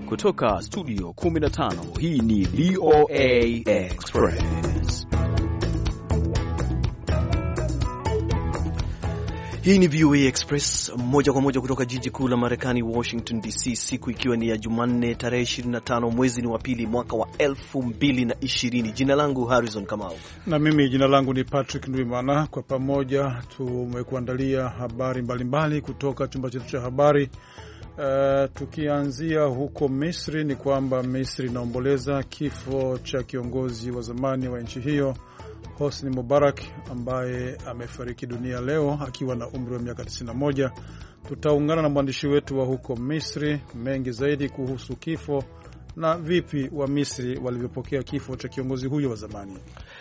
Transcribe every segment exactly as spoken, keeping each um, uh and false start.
kutoka studio kumi na tano, hii ni V O A Express. Hii ni V O A Express moja kwa moja kutoka jiji kuu la Marekani, Washington D C, siku ikiwa ni ya Jumanne tarehe ishirini na tano mwezi ni wa pili mwaka wa elfu mbili na ishirini. Jina langu Harrison Kamau. Na mimi jina langu ni Patrick Ndwimana. Kwa pamoja tumekuandalia habari mbalimbali kutoka chumba chetu cha habari. Uh, tukianzia huko Misri ni kwamba Misri inaomboleza kifo cha kiongozi wa zamani wa nchi hiyo Hosni Mubarak ambaye amefariki dunia leo akiwa na umri wa miaka tisini na moja. Tutaungana na mwandishi wetu wa huko Misri mengi zaidi kuhusu kifo na vipi wa Misri walivyopokea kifo cha kiongozi huyo wa zamani.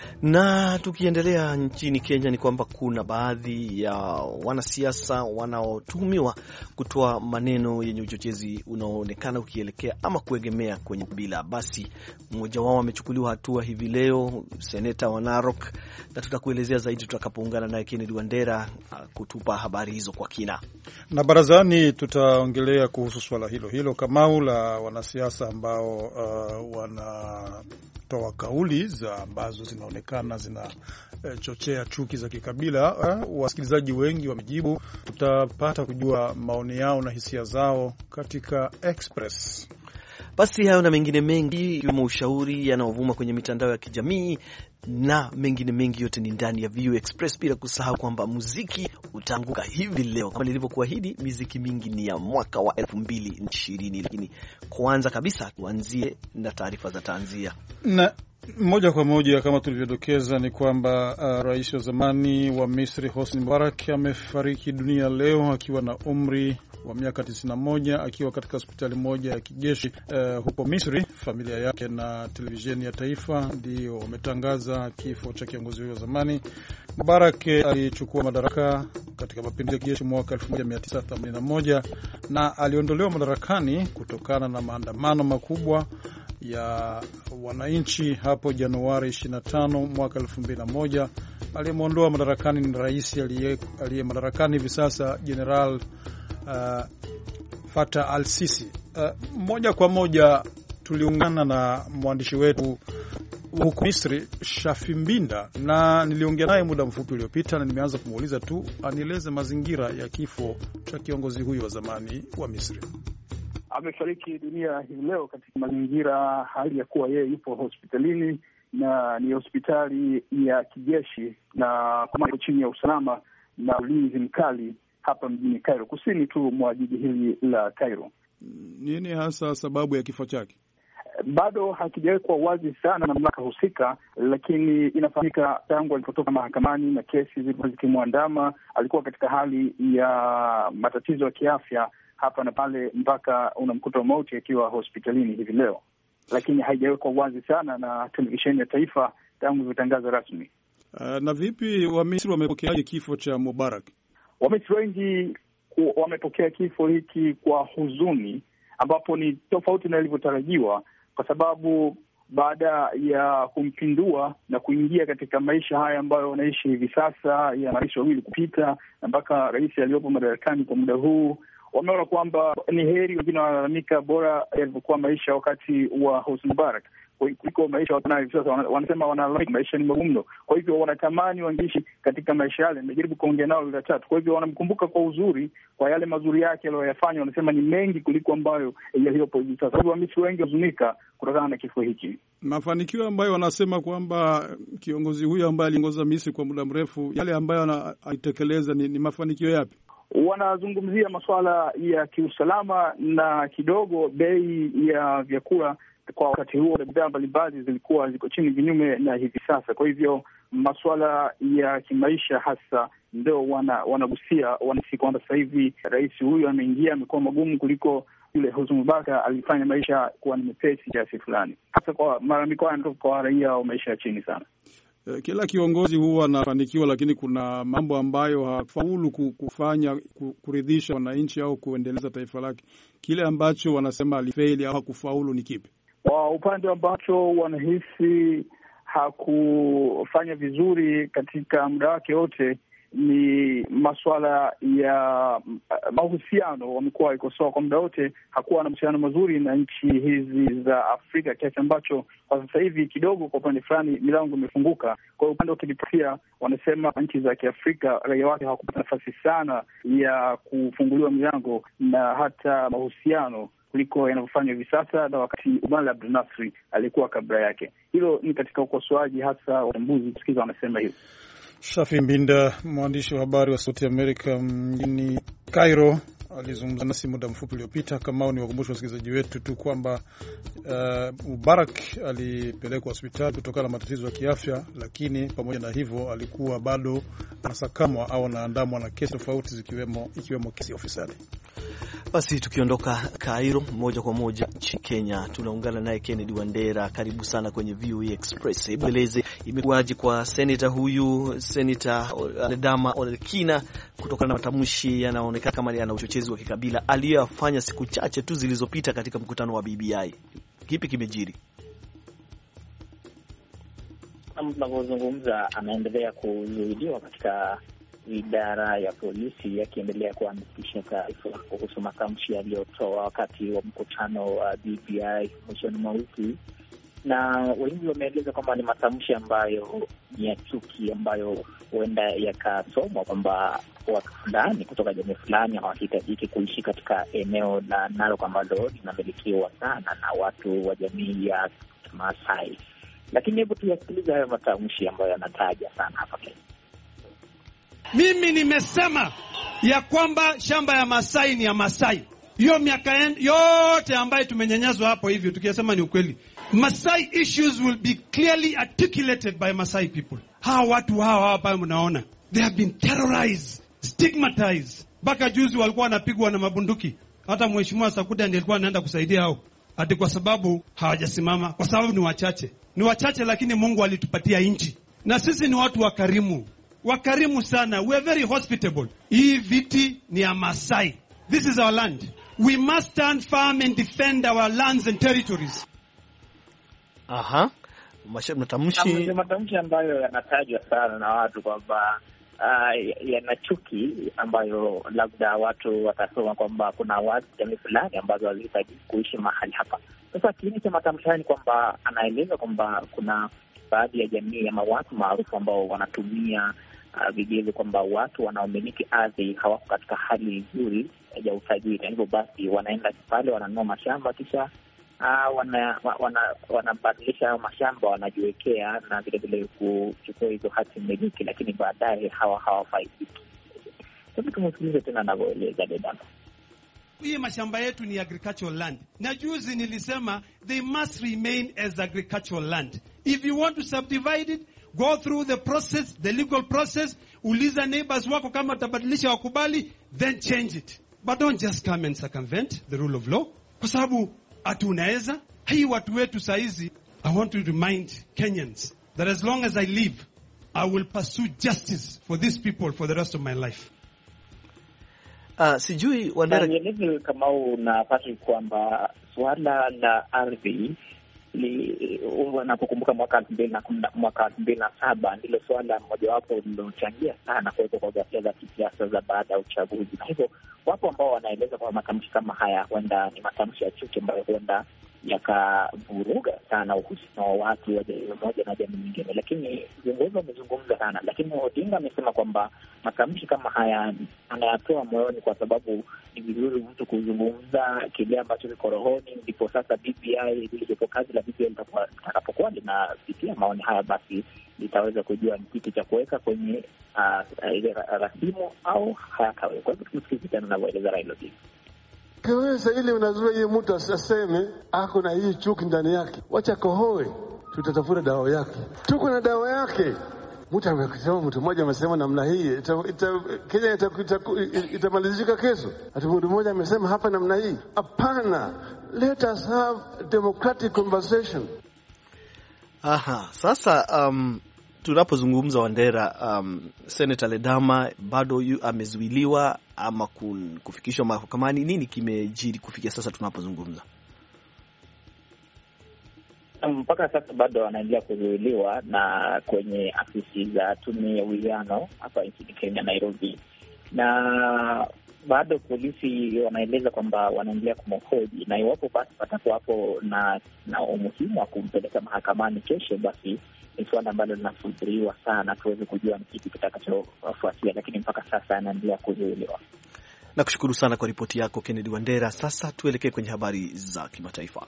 Na tukiendelea nchini Kenya ni kwamba kuna baadhi ya wanasiasa wanaotuhumiwa kutoa maneno yenye uchochezi unaoonekana ukielekea ama kuegemea kwenye bila. Basi mmoja wao amechukuliwa hatua hivi leo, seneta wa Narok, na tutakuelezea zaidi tutakapoungana naye Kennedy Wandera kutupa habari hizo kwa kina. Na barazani tutaongelea kuhusu swala hilo hilo Kamau la wanasiasa ambao uh, wana toa kauli za ambazo zinaonekana zinachochea uh, chuki za kikabila. Uh, wasikilizaji wengi wamejibu. Tutapata kujua maoni yao na hisia zao katika Express. Basi hayo na mengine mengi ikiwemo ushauri yanayovuma kwenye mitandao ya kijamii na mengine mengi yote ni ndani ya V O A Express, bila kusahau kwamba muziki utaanguka hivi leo. Kama nilivyokuahidi, muziki mingi ni ya mwaka wa elfu mbili na ishirini, lakini kwanza kabisa tuanzie na taarifa za tanzia. Na moja kwa moja kama tulivyodokeza ni kwamba uh, rais wa zamani wa Misri Hosni Mubarak amefariki dunia leo akiwa na umri wa miaka tisini na moja akiwa katika hospitali moja ya kijeshi uh, huko Misri. Familia yake na televisheni ya taifa ndio wametangaza kifo cha kiongozi huyo wa zamani. Mubarak alichukua madaraka katika mapinduzi ya kijeshi mwaka elfu moja mia tisa themanini na moja na aliondolewa madarakani kutokana na maandamano makubwa ya wananchi hapo Januari ishirini na tano mwaka elfu mbili na moja. Aliyemuondoa madarakani ni rais aliye madarakani hivi sasa General Uh, Fatah al-Sisi. Uh, moja kwa moja tuliungana na mwandishi wetu huko Misri Shafi Mbinda, na niliongea naye muda mfupi uliopita na nimeanza kumuuliza tu anieleze mazingira ya kifo cha kiongozi huyu wa zamani wa Misri. Amefariki dunia hii leo katika mazingira hali ya kuwa yeye yupo hospitalini, na ni hospitali ya kijeshi na kama chini ya usalama na ulinzi mkali hapa mjini Cairo, kusini tu mwa jiji hili la Cairo. Nini hasa sababu ya kifo chake? Bado hakijawekwa wazi sana na mamlaka husika, lakini inafahamika tangu alipotoka mahakamani na kesi zilikuwa zikimwandama, alikuwa katika hali ya matatizo ya kiafya hapa na pale mpaka unamkuta mauti akiwa hospitalini hivi leo, lakini haijawekwa wazi sana na televisheni ya taifa tangu ilivyotangaza rasmi. Uh, na vipi wa Misri wamepokeaje kifo cha Mubarak? Wamisri wengi wamepokea kifo hiki kwa huzuni, ambapo ni tofauti na ilivyotarajiwa, kwa sababu baada ya kumpindua na kuingia katika maisha haya ambayo wanaishi hivi sasa ya marais wawili kupita na mpaka rais aliyopo madarakani kwa muda huu, wameona kwamba ni heri, wengine wanalalamika bora yalivyokuwa maisha wakati wa Hosni Mubarak kuliko maisha wanayo hivi sasa. Wanasema wanalalamika maisha ni magumu, kwa hivyo wanatamani wangeishi katika maisha yale. Nimejaribu kuongea nao bila tatu, kwa hivyo wanamkumbuka kwa uzuri, kwa yale mazuri yake aliyoyafanya. Wanasema ni mengi kuliko ambayo yaliyopo hivi sasa. Kwa hivyo Wamisri wengi wazunika kutokana na kifo hiki. Mafanikio ambayo wanasema kwamba kiongozi huyu ambaye aliongoza Misri kwa muda mrefu, yale ambayo anaitekeleza ni, ni mafanikio yapi? Wanazungumzia masuala ya kiusalama na kidogo bei ya vyakula kwa wakati huo bidhaa mbalimbali zilikuwa ziko chini vinyume na hivi sasa. Kwa hivyo masuala ya kimaisha hasa ndio wana, wanagusia wanasi kwamba sasa hivi rais huyu ameingia amekuwa magumu kuliko yule Hosni Mubarak alifanya maisha kuwa ni mepesi kiasi fulani, hasa kwa malalamiko yanatoka kwa raia wa maisha ya chini sana. Kila kiongozi huwa anafanikiwa, lakini kuna mambo ambayo hafaulu kufanya kuridhisha wananchi au kuendeleza taifa lake. Kile ambacho wanasema alifeli au hakufaulu ni kipi? Kwa upande ambacho wanahisi hakufanya vizuri katika muda wake wote ni masuala ya mahusiano. Wamekuwa wakikosoa kwa muda wote, hakuwa na mahusiano mazuri na nchi hizi za Afrika, kiasi ambacho kwa sasa hivi kidogo kwa upande fulani milango imefunguka. Kwa hiyo upande wa kidiplomasia wanasema nchi za Kiafrika raia wake hawakupata nafasi sana ya kufunguliwa milango na hata mahusiano kuliko yanavyofanywa hivi sasa na wakati Umar Abdel Nasri alikuwa kabla yake. Hilo ni katika ukosoaji, hasa wachambuzi kusikiza wanasema hivyo. Shafi Mbinda, mwandishi wa habari wa Sauti ya Amerika mjini Cairo, alizungumza nasi muda mfupi uliopita. Kama ni wakumbusha wasikilizaji wetu tu kwamba uh, Mubarak alipelekwa hospitali kutokana na matatizo ya kiafya, lakini pamoja na hivyo alikuwa bado anasakamwa au anaandamwa na kesi tofauti zikiwemo ikiwemo kesi ya ufisadi. Basi tukiondoka Cairo moja kwa moja nchini Kenya, tunaungana naye Kennedy Wandera. Karibu sana kwenye V O A Express. Hebu eleze imekuwaje kwa seneta huyu, Seneta Ledama Olekina, kutokana na matamshi yanaonekana kama yana uchochezi wa kikabila aliyofanya siku chache tu zilizopita katika mkutano wa B B I. Kipi kimejiri? Tunavyozungumza anaendelea kuzuiliwa katika idara ya polisi, yakiendelea kuandikisha taarifa kuhusu matamshi aliyotoa wakati wa mkutano wa B B I mwishoni mwa wiki, na wengi wameeleza kwamba ni matamshi ambayo ni ya chuki, ambayo huenda yakasomwa kwamba watu fulani kutoka jamii fulani hawahitajiki kuishi katika eneo la Narok ambalo linamilikiwa sana na watu wa jamii ya Maasai. Lakini hebu tuyasikilize hayo matamshi ambayo yanataja sana hapa Kenya. Mimi nimesema ya kwamba shamba ya Masai ni ya Masai. Hiyo miaka yote ambayo tumenyanyazwa hapo hivyo, tukisema ni ukweli. Masai issues will be clearly articulated by Masai people. Hawa watu hawa hapa mnaona, they have been terrorized, stigmatized. Baka juzi walikuwa wanapigwa na mabunduki. Hata Mheshimiwa Sakuda ndiye alikuwa anaenda kusaidia hao. Ati kwa sababu hawajasimama, kwa sababu ni wachache. Ni wachache, lakini Mungu alitupatia nchi. Na sisi ni watu wakarimu. Wakarimu sana. We are very hospitable. Hii viti ni ya Masai. This is our land. We must stand firm and defend our lands and territories. Aha. Matamshi matamshi ambayo yanatajwa sana na watu kwamba uh, yana chuki, ambayo labda watu watasoma kwamba kuna watu jamii fulani ambazo hazihitaji kuishi mahali hapa. Sasa kiini cha matamshi haya ni kwamba anaeleza kwamba kuna baadhi ya jamii ama watu maarufu ambao wanatumia uh, vigezo kwamba watu wanaomiliki ardhi hawako katika hali nzuri ya utajiri, na hivyo basi wanaenda pale wananunua mashamba, kisha uh, wana wanabadilisha wana mashamba, wanajiwekea na vile vile kuchukua hizo hati miliki, lakini baadaye hawa hawafaidiki. Sasa tumsikilize tena anavyoeleza Dedama. Hii mashamba yetu ni agricultural land. Na juzi nilisema they must remain as agricultural land. If you want to subdivide it, go through the process, the legal process. Uliza neighbors wako kama tabadilisha wakubali, then change it. But don't just come and circumvent the rule of law. Kwa sababu atunaweza hii watu wetu saizi. I want to remind Kenyans that as long as I live, I will pursue justice for these people for the rest of my life. Uh, sijui Wandera, nieleze kama unapata kwamba swala la ardhi unapokumbuka mwaka elfu mbili na mwaka elfu mbili na saba ndilo swala mojawapo lililochangia sana kuwepo kwa ghasia za kisiasa za baada ya uchaguzi, na hivyo wapo ambao wanaeleza kwa matamshi kama haya huenda ni matamshi ya chuki ambayo huenda yakavuruga sana uhusiano wa watu wa jamii moja na jamii nyingine. Lakini viongozi wamezungumza sana, lakini Odinga amesema kwamba matamshi kama haya anayatoa moyoni kwa sababu ni vizuri mtu kuzungumza kile ambacho kiko rohoni. Ndipo sasa B B I ilipo kazi la B B I litakapokuwa linapitia maoni haya, basi litaweza kujua ni kitu cha kuweka kwenye uh, ile rasimu au hayataweka. Kwa hivyo tumsikize tena anavyoeleza Raila Odinga. Kaweza ili unazuia yeye mtu aseme ako na hii chuki ndani yake. Wacha kohoe, tutatafuta dawa yake. Tuko na dawa yake. Mtu amesema, mtu mmoja amesema namna hii ita, ita, Kenya itamalizika ita, ita kesho. Ati mtu mmoja amesema hapa namna hii. Hapana. Let us have democratic conversation. Aha, sasa um tunapozungumza Wandera, um, Senator Ledama bado yu amezuiliwa ama kufikishwa mahakamani. Nini kimejiri kufikia sasa tunapozungumza? mpaka sasa bado wanaendelea kuzuiliwa na kwenye afisi za tume ya uwiano hapa nchini Kenya, Nairobi, na bado polisi wanaeleza kwamba wanaendelea kumhoji, na iwapo basi patakuwapo na na umuhimu wa kumpeleka mahakamani kesho, basi ni suala ambalo linasubiriwa sana tuweze kujua ni kipi kitakachofuatia, lakini mpaka sasa anaendelea kuzuiliwa. Nakushukuru sana kwa ripoti yako Kennedy Wandera. Sasa tuelekee kwenye habari za kimataifa.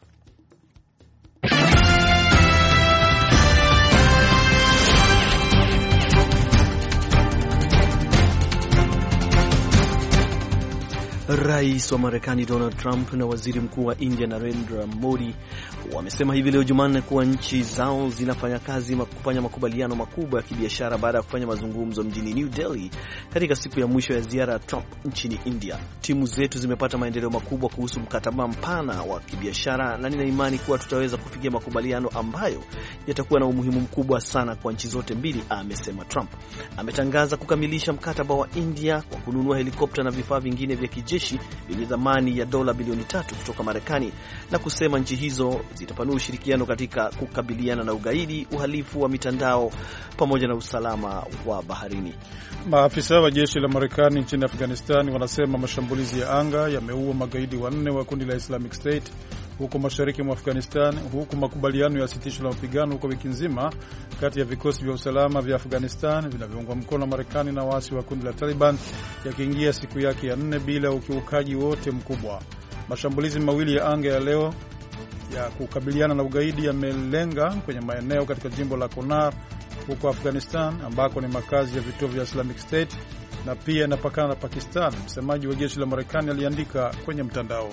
Rais wa Marekani Donald Trump na waziri mkuu wa India Narendra Modi wamesema hivi leo Jumanne kuwa nchi zao zinafanya kazi kufanya makubaliano makubwa ya kibiashara baada ya kufanya mazungumzo mjini New Delhi katika siku ya mwisho ya ziara ya Trump nchini India. Timu zetu zimepata maendeleo makubwa kuhusu mkataba mpana wa kibiashara na nina imani kuwa tutaweza kufikia makubaliano ambayo yatakuwa na umuhimu mkubwa sana kwa nchi zote mbili, amesema Trump. Ametangaza kukamilisha mkataba wa India kwa kununua helikopta na vifaa vingine vya kijeshi yenye thamani ya dola bilioni tatu kutoka Marekani na kusema nchi hizo zitapanua ushirikiano katika kukabiliana na ugaidi, uhalifu wa mitandao pamoja na usalama wa baharini. Maafisa wa jeshi la Marekani nchini Afghanistan wanasema mashambulizi ya anga yameua magaidi wanne wa kundi la Islamic State huko mashariki mwa Afghanistan, huku makubaliano ya sitisho la mapigano huko wiki nzima kati ya vikosi vya usalama vya Afghanistan vinavyoungwa mkono na Marekani na waasi wa kundi la Taliban yakiingia siku yake ya nne bila ukiukaji wote mkubwa. Mashambulizi mawili ya anga ya leo ya kukabiliana na ugaidi yamelenga kwenye maeneo katika jimbo la Kunar huko Afghanistan ambako ni makazi ya vituo vya Islamic State na pia inapakana na Pakistan, msemaji wa jeshi la Marekani aliandika kwenye mtandao.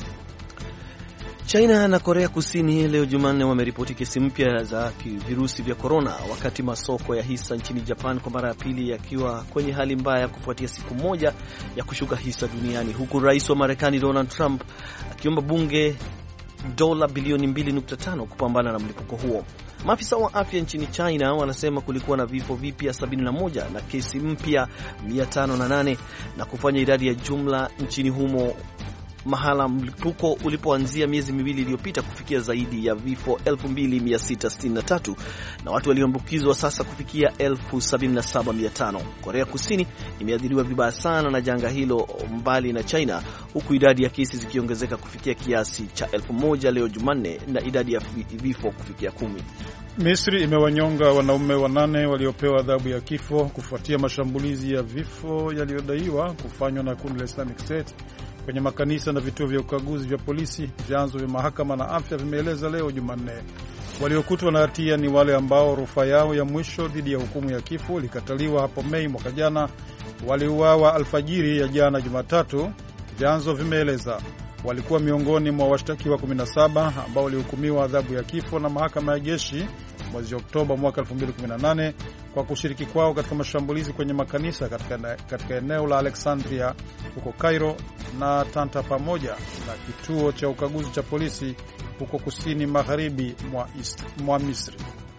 China na Korea Kusini leo Jumanne wameripoti kesi mpya za virusi vya corona, wakati masoko ya hisa nchini Japan kwa mara ya pili yakiwa kwenye hali mbaya kufuatia siku moja ya kushuka hisa duniani, huku rais wa Marekani Donald Trump akiomba bunge dola bilioni mbili nukta tano kupambana na mlipuko huo. Maafisa wa afya nchini China wanasema kulikuwa na vifo vipya sabini na moja na kesi mpya mia tano na nane na kufanya idadi ya jumla nchini humo mahala mlipuko ulipoanzia miezi miwili iliyopita kufikia zaidi ya vifo elfu mbili mia sita sitini na tatu na watu walioambukizwa sasa kufikia elfu sabini na saba mia tano. Korea Kusini imeathiriwa vibaya sana na janga hilo mbali na China, huku idadi ya kesi zikiongezeka kufikia kiasi cha elfu moja leo Jumanne na idadi ya vifo kufikia kumi. Misri imewanyonga wanaume wanane waliopewa adhabu ya kifo kufuatia mashambulizi ya vifo yaliyodaiwa kufanywa na kundi la Islamic State kwenye makanisa na vituo vya ukaguzi vya polisi, vyanzo vya mahakama na afya vimeeleza leo Jumanne. Waliokutwa na hatia ni wale ambao rufaa yao ya mwisho dhidi ya hukumu ya kifo ilikataliwa hapo Mei mwaka jana. Waliuawa alfajiri ya jana Jumatatu, vyanzo vimeeleza. Walikuwa miongoni mwa washtakiwa kumi na saba ambao walihukumiwa adhabu ya kifo na mahakama ya jeshi mwezi Oktoba mwaka elfu mbili kumi na nane kwa kushiriki kwao katika mashambulizi kwenye makanisa katika, katika eneo la Alexandria huko Cairo na Tanta pamoja na kituo cha ukaguzi cha polisi huko kusini magharibi mwa, mwa Misri.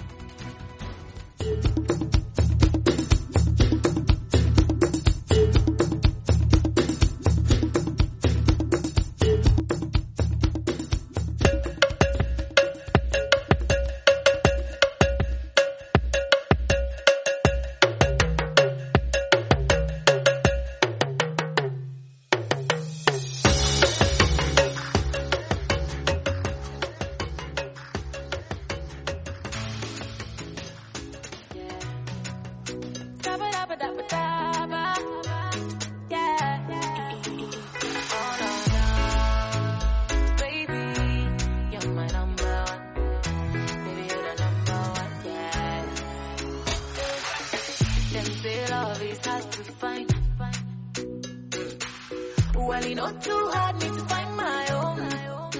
Well, not too hard me to find my own.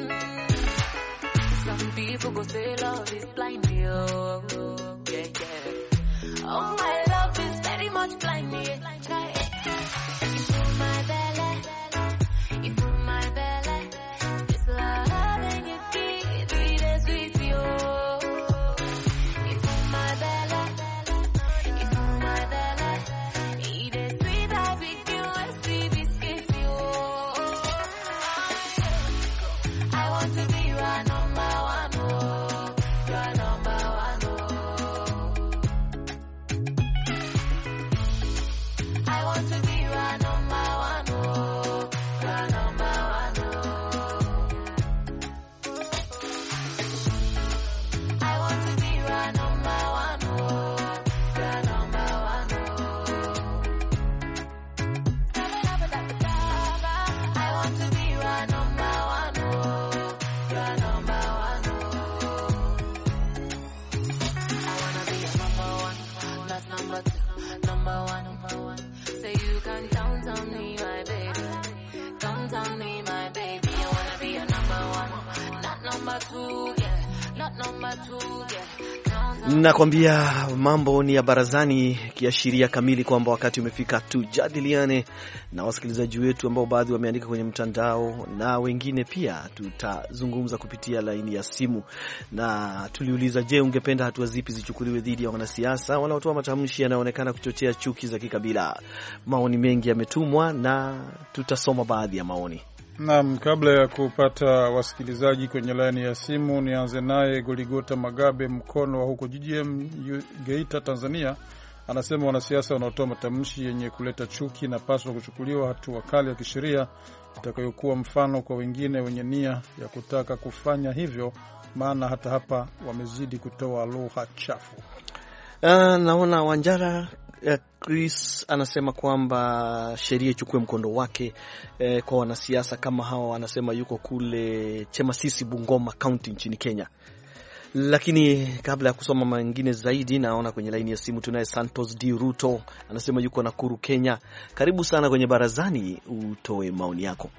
Some people go say love is blind, yo. Yeah, yeah. Oh, my love is very much blind, yeah. Try it. You put my belly, you put my belly. This love and you give it is sweet, yo. You put my belly, you put my belly. It is sweet as we do, I see biscuits, yo. I want to be your number one, oh. got number two, yeah. Nakwambia mambo ni ya barazani, kiashiria kamili kwamba wakati umefika tujadiliane na wasikilizaji wetu ambao baadhi wameandika kwenye mtandao na wengine pia tutazungumza kupitia laini ya simu. Na tuliuliza, je, ungependa hatua zipi zichukuliwe dhidi ya wanasiasa wanaotoa matamshi yanayoonekana kuchochea chuki za kikabila? Maoni mengi yametumwa na tutasoma baadhi ya maoni. Naam, kabla ya kupata wasikilizaji kwenye laini ya simu, nianze naye Goligota Magabe Mkono wa huko G G M Geita, Tanzania. Anasema wanasiasa wanaotoa matamshi yenye kuleta chuki na paswa kuchukuliwa hatua kali ya kisheria itakayokuwa mfano kwa wengine wenye nia ya kutaka kufanya hivyo, maana hata hapa wamezidi kutoa lugha chafu. Uh, naona Wanjara uh, Chris anasema kwamba sheria ichukue mkondo wake eh, kwa wanasiasa kama hawa. Anasema yuko kule Chemasisi, Bungoma County nchini Kenya. Lakini kabla ya kusoma mengine zaidi, naona kwenye laini ya simu tunaye Santos D Ruto, anasema yuko Nakuru, Kenya. Karibu sana kwenye barazani, utoe maoni yako.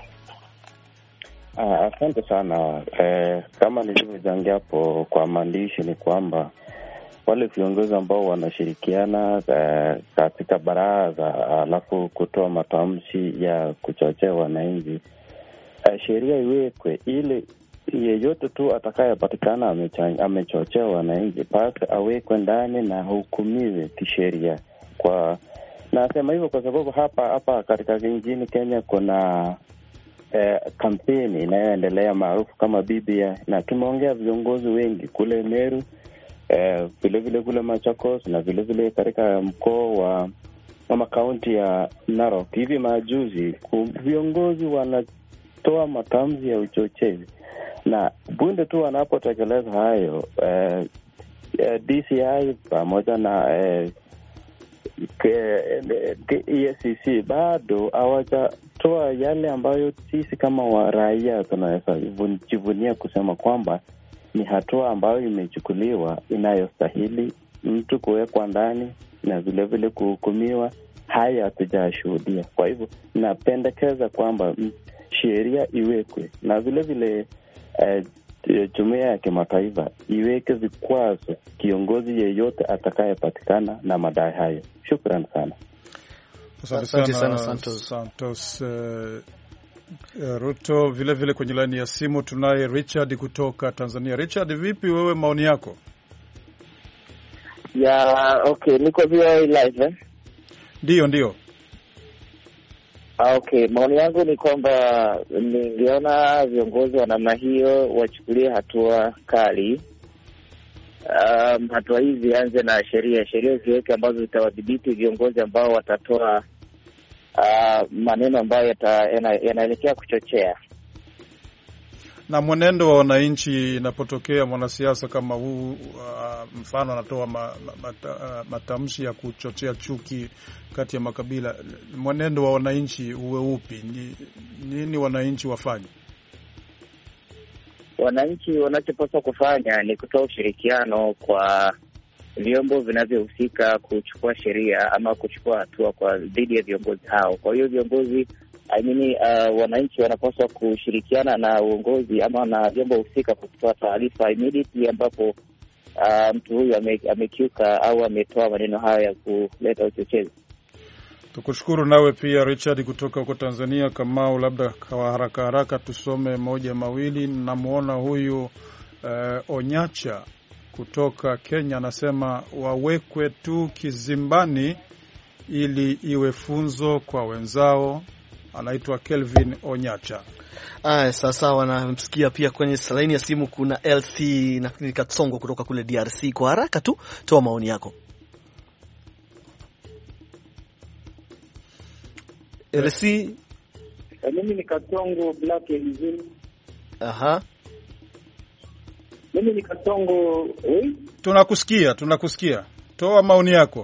Ah, asante sana. Eh, kama nilivyojangia hapo kwa maandishi ni kwamba wale viongozi ambao wanashirikiana uh, katika baraza alafu kutoa matamshi ya kuchochea wananchi, uh, sheria iwekwe ili yeyote tu atakayepatikana amechochea wananchi basi awekwe ndani na hukumiwe kisheria. Kwa nasema hivyo kwa sababu hapa hapa katika nchini Kenya kuna eh, kampeni inayoendelea maarufu kama B B I, na tumeongea viongozi wengi kule Meru, eh, vile vile kule Machakos na vile vile katika mkoa wa ama kaunti ya Narok. Hivi majuzi viongozi wanatoa matamshi ya uchochezi, na bunde tu wanapotekeleza hayo eh, eh, D C I pamoja na eh, E A C C bado hawajatoa yale ambayo sisi kama wa raia tunaweza jivunia kusema kwamba ni hatua ambayo imechukuliwa inayostahili mtu kuwekwa ndani na vile vile kuhukumiwa. Haya hatujashuhudia. Kwa hivyo napendekeza kwamba sheria iwekwe na vile vile eh, jumuiya ya kimataifa iweke vikwazo kiongozi yeyote atakayepatikana na madai hayo. Shukrani sana. Asante sana Santos, Santos uh, uh, Ruto. Vile vile kwenye laini ya simu tunaye Richard kutoka Tanzania. Richard, vipi wewe, maoni yako? Ya okay, niko via live eh? Ndio, ndio. Ah, okay, maoni yangu ni kwamba ningeona viongozi wa namna hiyo wachukulie hatua kali. Um, hatua hizi zianze na sheria, sheria ziweke ambazo zitawadhibiti viongozi ambao watatoa uh, maneno ambayo yanaelekea kuchochea. Na mwenendo wa wananchi inapotokea mwanasiasa kama huu, uh, mfano anatoa ma, ma, uh, matamshi ya kuchochea chuki kati ya makabila, mwenendo wa wananchi uwe upi? Ni, nini wananchi wafanye? Wananchi wanachopaswa kufanya ni kutoa ushirikiano kwa vyombo vinavyohusika kuchukua sheria ama kuchukua hatua kwa dhidi ya viongozi hao. Kwa hiyo viongozi I mean, uh, wananchi wanapaswa kushirikiana na uongozi ama na vyombo husika kutoa taarifa immediately ambapo uh, mtu huyu amekiuka au ametoa maneno hayo ya kuleta uchochezi. Tukushukuru nawe pia Richard kutoka huko Tanzania. Kamau, labda kwa haraka haraka tusome moja mawili. Namuona huyu uh, Onyacha kutoka Kenya anasema wawekwe tu kizimbani ili iwe funzo kwa wenzao. Anaitwa Kelvin Onyacha. Ah, sasa wanamsikia pia kwenye laini ya simu kuna L C na Katsongo kutoka kule D R C. Kwa haraka tu toa maoni yako. L C, mimi ni Katsongo Black Elizini. Aha. Mimi ni Katsongo, eh? Tunakusikia, tunakusikia. Toa maoni yako.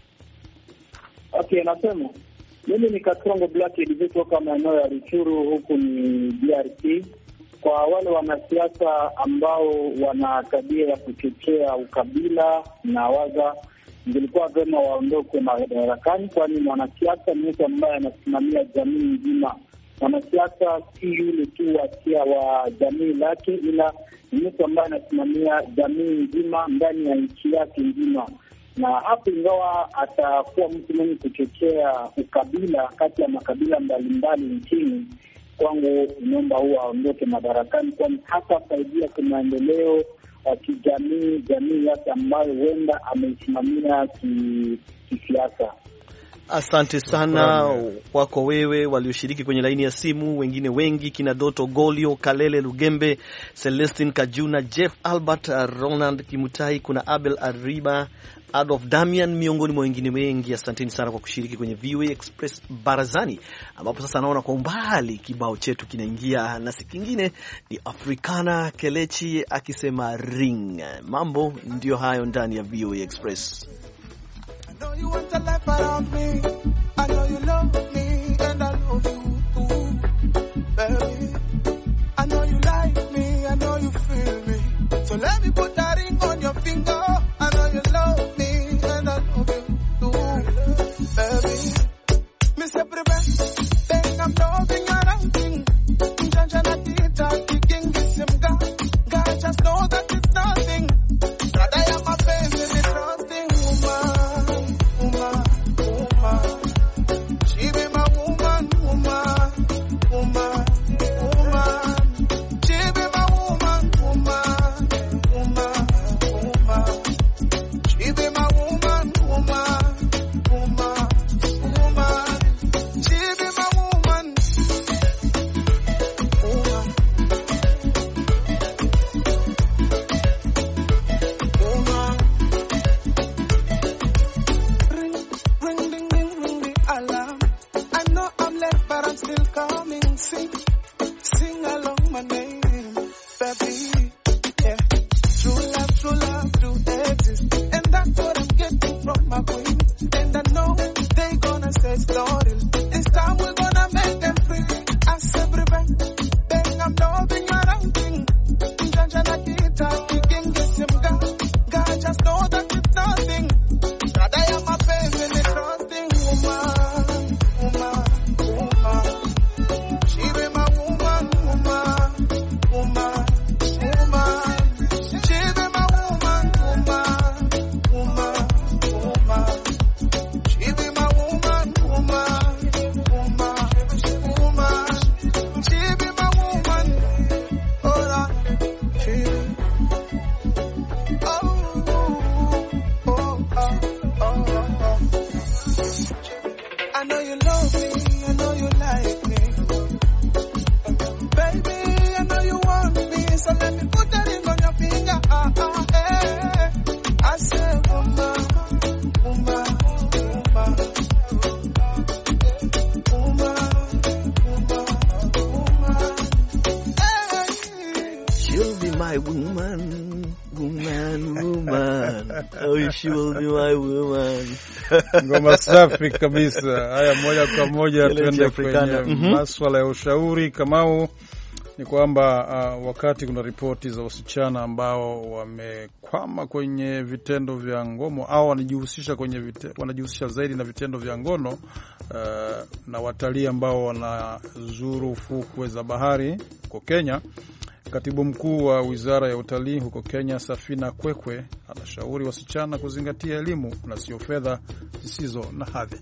Okay, nasema mimi ni Katsongo Black Elizini kutoka maeneo ya Ruchuru, huku ni D R C. Kwa wale wanasiasa ambao wana tabia ya kuchochea ukabila na waza, nilikuwa vema waondoke madarakani, kwani mwanasiasa ni mtu ambaye anasimamia jamii nzima mwanasiasa si yule tu wasia wa jamii lake, ila ni mtu ambaye anasimamia jamii nzima ndani ya nchi yake nzima. Na hapo, ingawa atakuwa mtu mwenye kuchochea ukabila kati ya makabila mbalimbali nchini, kwangu nyumba huwa aondoke madarakani, kwani hata saidia kwa maendeleo ya kijamii, jamii yake ambayo huenda ameisimamia kisiasa. Asante sana kwako wewe, walioshiriki kwenye laini ya simu, wengine wengi, kina Doto Golio, Kalele Lugembe, Celestine Kajuna, Jeff Albert, Ronald Kimutai, kuna Abel Ariba, Adolf Damian, miongoni mwa wengine wengi. Asanteni sana kwa kushiriki kwenye V O A Express Barazani, ambapo sasa naona kwa umbali kibao chetu kinaingia, na si kingine ni Africana Kelechi akisema ring. Mambo ndio hayo ndani ya V O A Express. I know you want a life around me. I know you love me and I love you too, baby. I know you like me, I know you feel me. So let me put that ring on your finger. I know you love me and I love you too, baby. Me say prevent, think I'm loving around thing. Janja na tita, kicking this him ga. God just know that it's nothing. That I am a baby, me trusting woman. Ngoma safi kabisa. Haya, moja kwa moja tuende kwenye mm-hmm. masuala ya ushauri. Kamau, ni kwamba uh, wakati kuna ripoti za wasichana ambao wamekwama kwenye vitendo vya ngono au wanajihusisha kwenye vite, wanajihusisha zaidi na vitendo vya ngono uh, na watalii ambao wanazuru fukwe za bahari huko Kenya. Katibu mkuu wa Wizara ya Utalii huko Kenya, Safina Kwekwe, anashauri wasichana kuzingatia elimu na sio fedha zisizo na hadhi.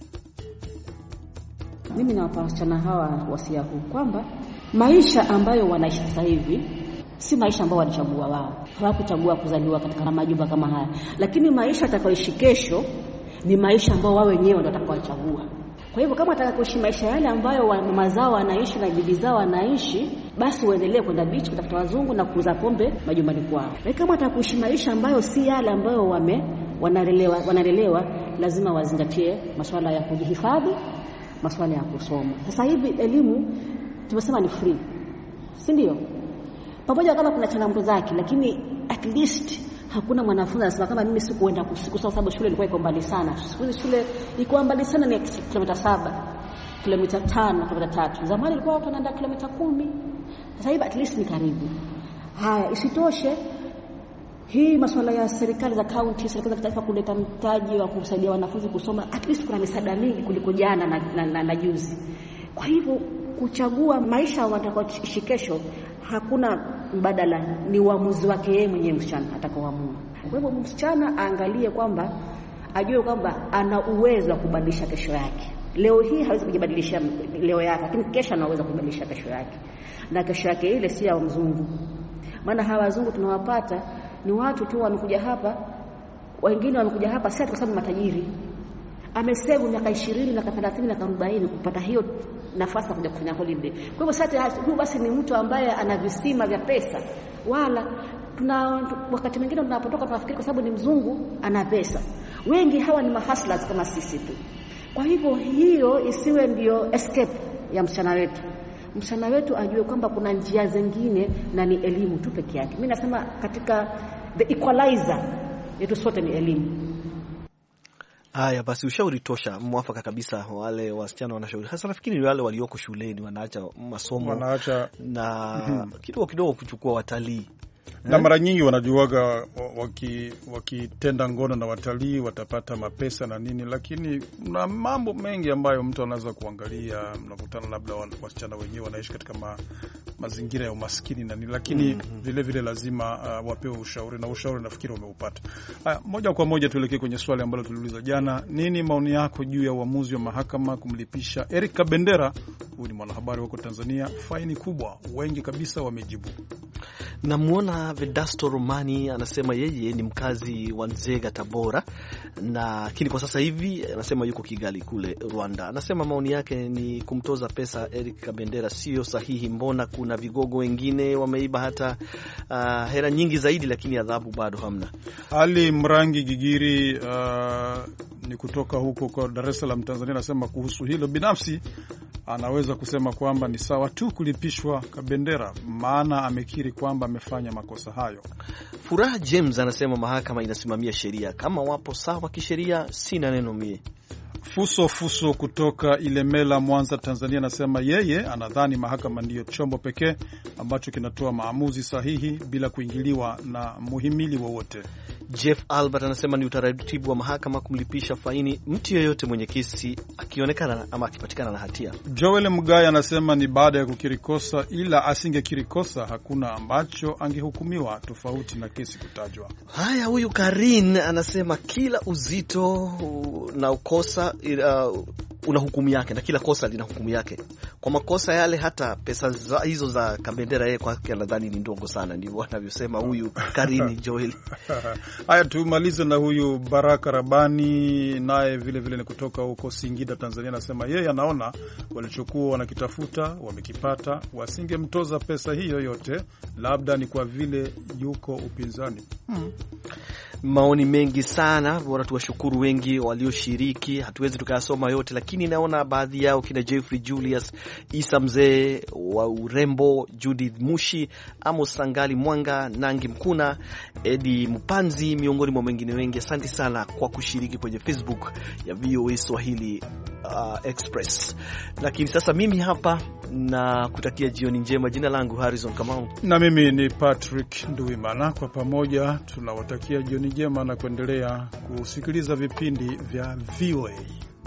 Mimi nawapa wasichana hawa wasia huu kwamba maisha ambayo wanaishi sasa hivi si maisha ambayo walichagua wao. Hawakuchagua kuzaliwa katika majumba kama haya. Lakini maisha atakayoishi kesho ni maisha ambayo wao wenyewe ndio watakaochagua. Kwa hivyo kama wataka kuishi maisha yale ambayo mama zao wanaishi na bibi zao wanaishi, basi waendelee kwenda beach kutafuta wazungu na kuuza pombe majumbani kwao. Na kama wataka kuishi maisha ambayo si yale ambayo wame wanalelewa wanalelewa, lazima wazingatie masuala ya kujihifadhi, masuala ya kusoma. Sasa hivi elimu tumesema ni free, si ndio? Pamoja kama kuna changamoto zake, lakini at least hakuna mwanafunzi anasema kama mimi sikuenda kusiku kwa sababu shule ilikuwa iko mbali sana. Siku shule iko mbali sana, ni kilomita saba, kilomita tano, kilomita tatu. Zamani ilikuwa watu wanaenda kilomita kumi. Sasa hivi at least ni karibu. Haya, isitoshe hii masuala ya serikali za county, serikali za taifa kuleta mtaji wa kusaidia wanafunzi kusoma, at least kuna misaada mingi kuliko jana na, na, na, na juzi. Kwa hivyo kuchagua maisha watakaoishi kesho, hakuna mbadala, ni uamuzi wake yeye mwenyewe msichana atakaoamua. Kwa hivyo msichana aangalie kwamba ajue kwamba ana uwezo wa kubadilisha kesho yake. Leo hii hawezi kujibadilisha leo yake, lakini kesho anaweza kubadilisha kesho yake. Na kesho yake ile si ya mzungu. Maana hawa wazungu tunawapata ni watu tu wamekuja hapa, wengine wamekuja hapa sasa kwa sababu matajiri. Amesave miaka ishirini na thelathini na arobaini kupata hiyo nafasi ya kuja kufanya holiday. Kwa hivyo sasa huyu basi ni mtu ambaye ana visima vya pesa. Wala tuna wakati mwingine tunapotoka tunafikiri kwa sababu ni mzungu ana pesa. Wengi hawa ni mahustlers kama sisi tu. Kwa hivyo hiyo isiwe ndio escape ya msichana wetu. Msichana wetu ajue kwamba kuna njia zingine na ni elimu tu peke yake. Mimi nasema katika the equalizer yetu sote ni elimu. Haya basi, ushauri tosha, mwafaka kabisa. Wale wasichana wanashauri, hasa nafikiri wale walioko shuleni wanaacha masomo, wanaacha na mm-hmm. kidogo kidogo kuchukua watalii. Na eh? mara nyingi wanajuaga wakitenda waki ngono na watalii watapata mapesa na nini, lakini na mambo mengi ambayo mtu anaweza kuangalia. Mnakutana labda wasichana wenyewe wanaishi katika ma, mazingira ya umaskini na nini, lakini mm-hmm. vile vile lazima uh, wapewe ushauri, na ushauri nafikiri wameupata. Haya, moja kwa moja tuelekee kwenye swali ambalo tuliuliza jana. Nini maoni yako juu ya uamuzi wa mahakama kumlipisha Eric Kabendera, huyu ni mwanahabari wako Tanzania, faini kubwa? Wengi kabisa wamejibu. Namuona Vedasto Romani anasema yeye ni mkazi wa Nzega, Tabora, na lakini kwa sasa hivi anasema yuko Kigali kule Rwanda. Anasema maoni yake ni kumtoza pesa Eric Kabendera sio sahihi. Mbona kuna vigogo wengine wameiba hata uh, hela nyingi zaidi, lakini adhabu bado hamna. Ali Mrangi Gigiri uh, ni kutoka huko kwa Dar es Salaam, Tanzania, anasema kuhusu hilo binafsi anaweza kusema kwamba ni sawa tu kulipishwa Kabendera, maana amekiri kwamba amefanya makosa hayo. Furaha James anasema mahakama inasimamia sheria, kama wapo sawa kisheria, sina neno mie. Fuso Fuso kutoka Ilemela, Mwanza, Tanzania, anasema yeye anadhani mahakama ndiyo chombo pekee ambacho kinatoa maamuzi sahihi bila kuingiliwa na muhimili wowote. Jeff Albert anasema ni utaratibu wa mahakama kumlipisha faini mtu yeyote mwenye kesi akionekana ama akipatikana na hatia. Joel Mugaya anasema ni baada ya kukiri kosa, ila asingekiri kosa hakuna ambacho angehukumiwa tofauti na kesi kutajwa. Haya, huyu Karin anasema kila uzito na ukosa uh, una hukumu yake, na kila kosa lina hukumu yake. Kwa makosa yale hata pesa za, hizo za Kabendera yeye kwake nadhani ni ndogo sana, ndivyo anavyosema huyu Karini Joel. Haya, tumalize na huyu Baraka Rabani, naye vile vile ni kutoka huko Singida, Tanzania, anasema yeye anaona walichokuwa wanakitafuta wamekipata, wasingemtoza pesa hiyo yote, labda ni kwa vile yuko upinzani. Hmm. Maoni mengi sana, bora tuwashukuru wengi walioshiriki. Hatuwezi tukayasoma yote, lakini naona baadhi yao kina Jeffrey Julius, Isa Mzee wa Urembo, Judith Mushi, Amos Sangali Mwanga, Nangi Mkuna, Edi Mpanzi, miongoni mwa wengine wengi. Asante sana kwa kushiriki kwenye Facebook ya V O A Swahili uh, Express. Lakini sasa mimi hapa na kutakia jioni njema. Jina langu Harrison Kamau, na mimi ni Patrick Nduwimana. Kwa pamoja tunawatakia jioni njema na kuendelea kusikiliza vipindi vya V O A.